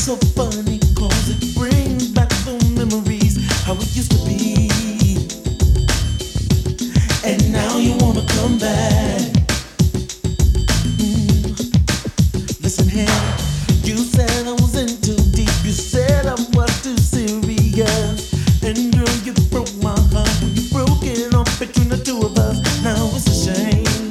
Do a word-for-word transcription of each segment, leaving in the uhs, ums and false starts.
so funny 'cause it brings back the memories how it used to be. And now you wanna come back. Mm. Listen here, you said I was in too deep. You said I was too serious. And girl, you broke my heart when you broke it off between the two of us. Now it's a shame.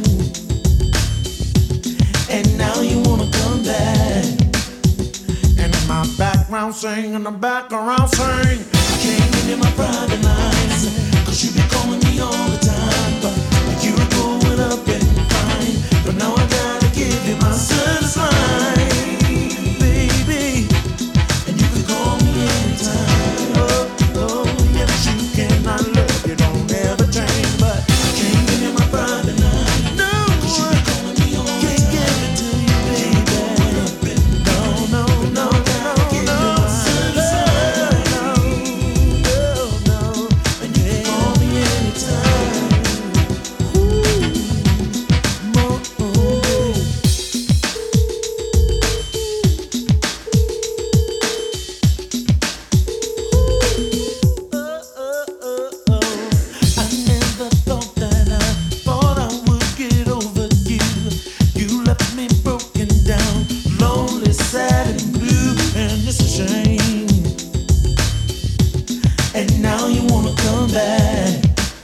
And now you wanna come back. And in my background sing, in the background sing. I can't get in my private lines, 'cause you be calling me all the time. But you were going up and fine. But now I gotta give you my service line, baby. And you can call me anytime. Oh, oh, yes you can. I love you, don't ever change. But I can't get in my private line. No, 'cause you be calling me all the time. Can't give it to you, baby. No, no, no, no, no. Service line. No, no, no. And you can call me anytime. Ooh, more, oh, baby. Oh, oh, oh, oh. I never thought that I thought I would get over you. You left me broken down, lonely, sad and blue, and it's a shame. And now you wanna come back.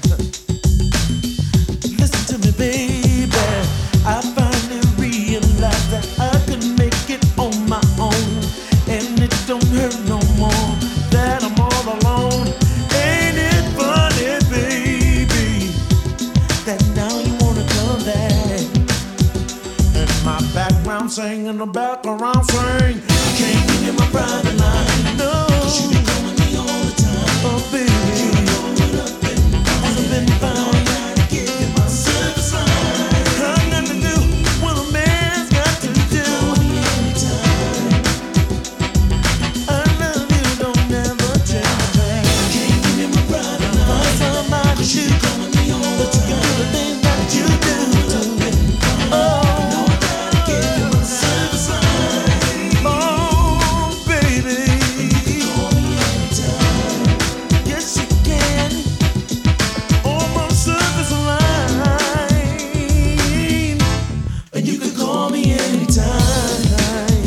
Listen to me, baby. I finally realized that I could make it on my own, and it don't hurt no more that I'm all alone. Ain't it funny, baby, that now you wanna come back? And my background sing, in the background sing. You can't get in my private line, no. 'Cause you be calling me all the time. Oh, baby, you know it up and down. I've been fine. I gotta give you my service line. Got nothing to do what a man's got to do. Call me anytime. I love you, don't never change back. Can't get in my private line. Find somebody you calling me all the time. But you got the things that you do. Oh, no, I gotta give you my service line. Oh, baby, call me anytime. Yes, you can. On my service line, and you can call me anytime.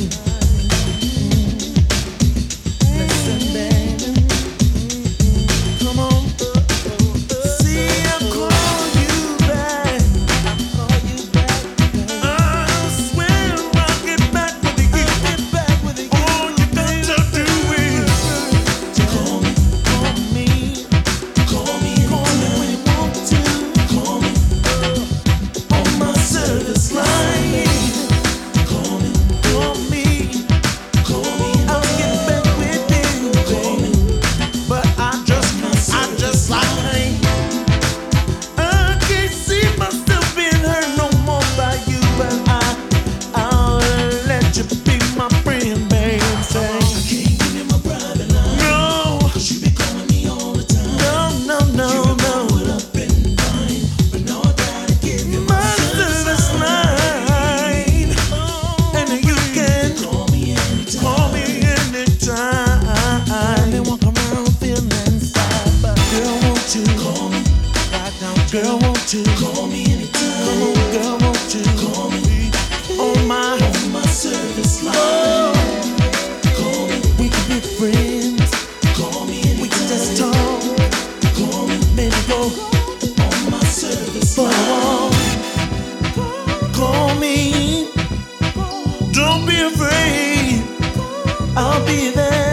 Listen, baby, come on. See, I'll call you back. I'll call you back. I swear I'll get back with you. Get back with you. All you got to do is call me, call me, call me, call me when you want to. Call me on my service line. Call me, call me, call me. I'll get back with you. Call me, but I just, I just like. I can't see myself being hurt no more by you, but I, I'll let you be my friend, babe. Say, I can't get in my private line. No, 'cause you be calling me all the time. No, no, no, no. It up and fine, but now I gotta give you my service line. And you can call me anytime. Call me anytime. They walk around feeling sad, but girl, won't you call me right now? Girl, won't you call me anytime? Come on, girl, won't you call me on my on my service line? Call me, we can be friends. Call me anytime. We can just talk. Call me, maybe go on my service line. Call me, don't be afraid. I'll be there.